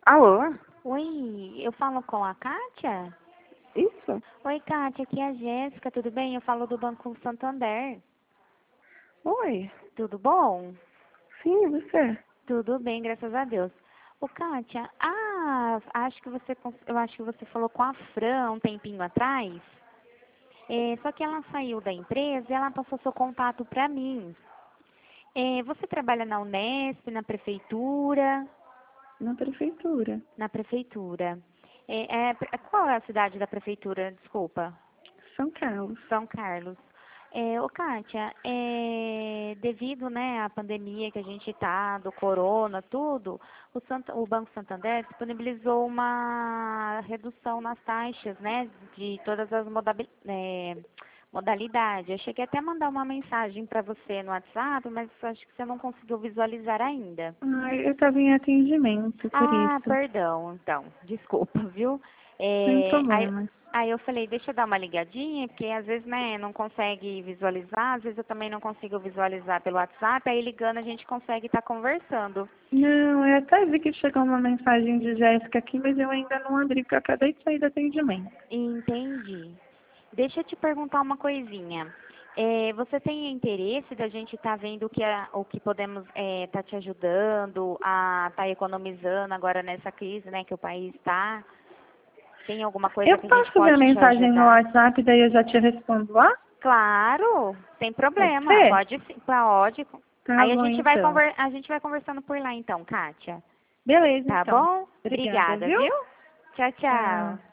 Alô? Oi, eu falo com a Kátia? Isso? Oi, Kátia, aqui é a Jéssica, tudo bem? Eu falo do Banco Santander. Oi? Tudo bom? Sim, e você? Tudo bem, graças a Deus. Ô, Kátia, eu acho que você falou com a Fran um tempinho atrás. Só que ela saiu da empresa e ela passou seu contato para mim. Você trabalha na Unesp, na prefeitura? Na prefeitura. Na prefeitura. Qual é a cidade da prefeitura? Desculpa. São Carlos. São Carlos. Ô, Kátia, devido, né, à pandemia que a gente está, do corona, tudo, o Banco Santander disponibilizou uma redução nas taxas, né, de todas as modalidades. Eu cheguei até a mandar uma mensagem para você no WhatsApp, mas acho que você não conseguiu visualizar ainda. Ai, eu estava em atendimento, por Ah, isso. perdão, então, desculpa, viu? Sem É, aí, problemas. aí eu falei, deixa eu dar uma ligadinha, porque às vezes, né, não consegue visualizar, às vezes eu também não consigo visualizar pelo WhatsApp, aí ligando a gente consegue estar conversando. Não, eu até vi que chegou uma mensagem de Jéssica aqui, mas eu ainda não abri, porque eu acabei de sair do atendimento. Entendi. Deixa eu te perguntar uma coisinha. Você tem interesse da gente estar vendo o que podemos estar te ajudando a estar economizando agora nessa crise, né, que o país está? Tem alguma coisa Eu que a gente posso ver a pode te mensagem no ajudar? WhatsApp, daí eu já te respondo lá? Claro, sem Pode problema. ser? Pode sim, pode. Tá Aí bom, então. a gente vai conversando por lá então, Kátia. Beleza, Tá então. bom? Obrigada, Obrigada, viu? viu? Tchau, tchau. Tchau.